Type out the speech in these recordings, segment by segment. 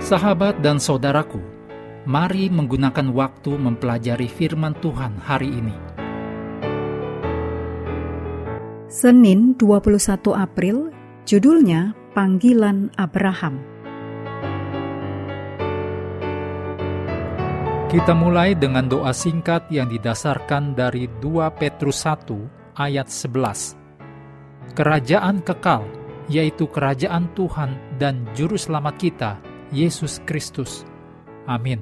Sahabat dan saudaraku, mari menggunakan waktu mempelajari firman Tuhan hari ini. Senin 21 April, judulnya Panggilan Abraham. Kita mulai dengan doa singkat yang didasarkan dari 2 Petrus 1 ayat 11. Kerajaan kekal, yaitu kerajaan Tuhan dan Juru Selamat kita, Yesus Kristus. Amin.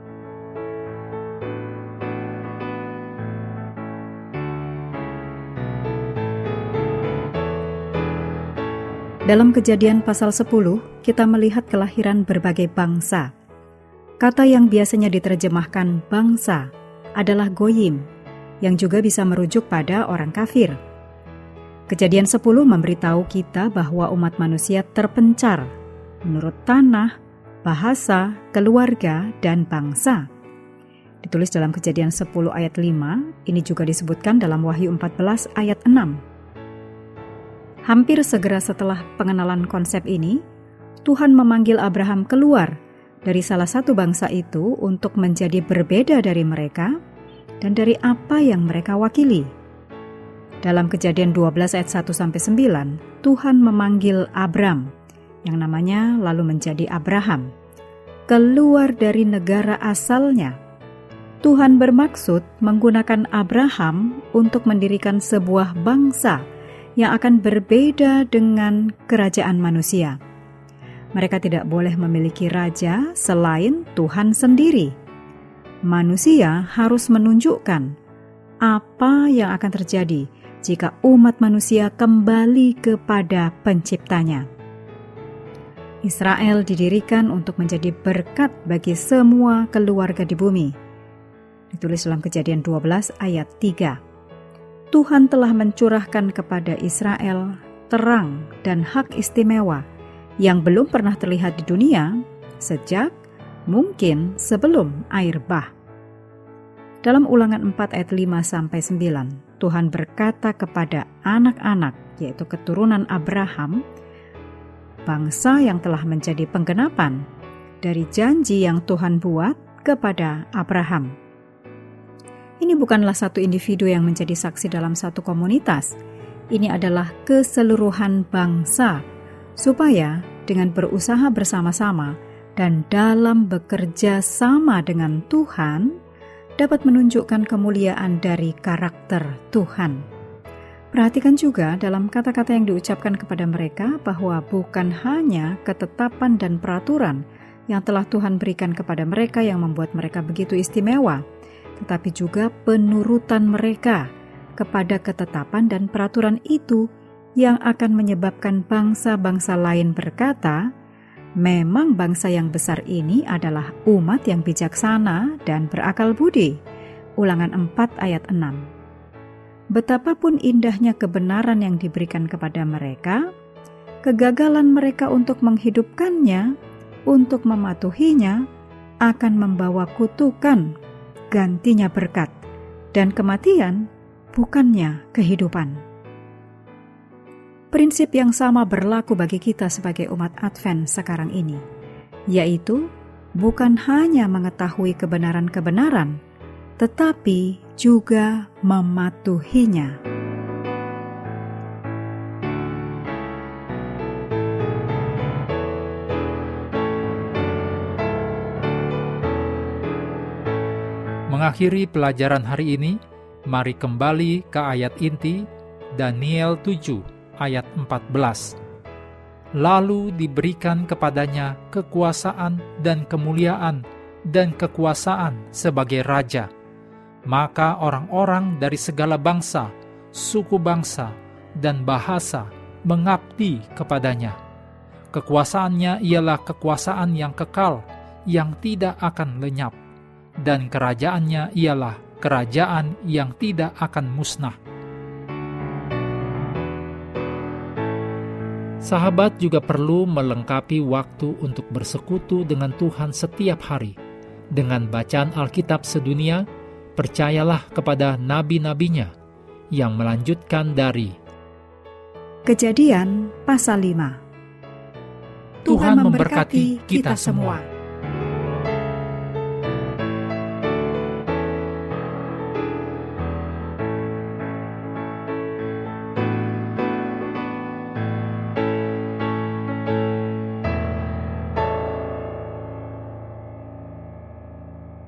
Dalam Kejadian pasal 10, kita melihat kelahiran berbagai bangsa. Kata yang biasanya diterjemahkan bangsa adalah goyim, yang juga bisa merujuk pada orang kafir. Kejadian 10 memberitahu kita bahwa umat manusia terpencar menurut tanah, bahasa, keluarga, dan bangsa. Ditulis dalam Kejadian 10 ayat 5, ini juga disebutkan dalam Wahyu 14 ayat 6. Hampir segera setelah pengenalan konsep ini, Tuhan memanggil Abraham keluar dari salah satu bangsa itu untuk menjadi berbeda dari mereka dan dari apa yang mereka wakili. Dalam Kejadian 12 ayat 1-9, Tuhan memanggil Abram, yang namanya lalu menjadi Abraham, keluar dari negara asalnya. Tuhan bermaksud menggunakan Abraham untuk mendirikan sebuah bangsa yang akan berbeda dengan kerajaan manusia. Mereka tidak boleh memiliki raja selain Tuhan sendiri. Manusia harus menunjukkan apa yang akan terjadi jika umat manusia kembali kepada penciptanya. Israel didirikan untuk menjadi berkat bagi semua keluarga di bumi. Ditulis dalam Kejadian 12 ayat 3. Tuhan telah mencurahkan kepada Israel terang dan hak istimewa yang belum pernah terlihat di dunia sejak mungkin sebelum air bah. Dalam Ulangan 4 ayat 5-9, Tuhan berkata kepada anak-anak, yaitu keturunan Abraham, bangsa yang telah menjadi penggenapan dari janji yang Tuhan buat kepada Abraham. Ini bukanlah satu individu yang menjadi saksi dalam satu komunitas. Ini adalah keseluruhan bangsa, supaya dengan berusaha bersama-sama dan dalam bekerja sama dengan Tuhan, dapat menunjukkan kemuliaan dari karakter Tuhan. Perhatikan juga dalam kata-kata yang diucapkan kepada mereka bahwa bukan hanya ketetapan dan peraturan yang telah Tuhan berikan kepada mereka yang membuat mereka begitu istimewa, tetapi juga penurutan mereka kepada ketetapan dan peraturan itu yang akan menyebabkan bangsa-bangsa lain berkata, memang bangsa yang besar ini adalah umat yang bijaksana dan berakal budi. Ulangan 4 ayat 6. Betapapun indahnya kebenaran yang diberikan kepada mereka, kegagalan mereka untuk menghidupkannya, untuk mematuhinya, akan membawa kutukan, gantinya berkat, dan kematian bukannya kehidupan. Prinsip yang sama berlaku bagi kita sebagai umat Advent sekarang ini, yaitu bukan hanya mengetahui kebenaran-kebenaran, tetapi juga mematuhinya. Mengakhiri pelajaran hari ini, mari kembali ke ayat inti Daniel 7 ayat 14. Lalu diberikan kepadanya kekuasaan dan kemuliaan dan kekuasaan sebagai raja. Maka orang-orang dari segala bangsa, suku bangsa, dan bahasa mengabdi kepadanya. Kekuasaannya ialah kekuasaan yang kekal, yang tidak akan lenyap, dan kerajaannya ialah kerajaan yang tidak akan musnah. Sahabat juga perlu melengkapi waktu untuk bersekutu dengan Tuhan setiap hari. Dengan bacaan Alkitab sedunia, percayalah kepada nabi-nabinya yang melanjutkan dari Kejadian pasal 5. Tuhan memberkati kita semua.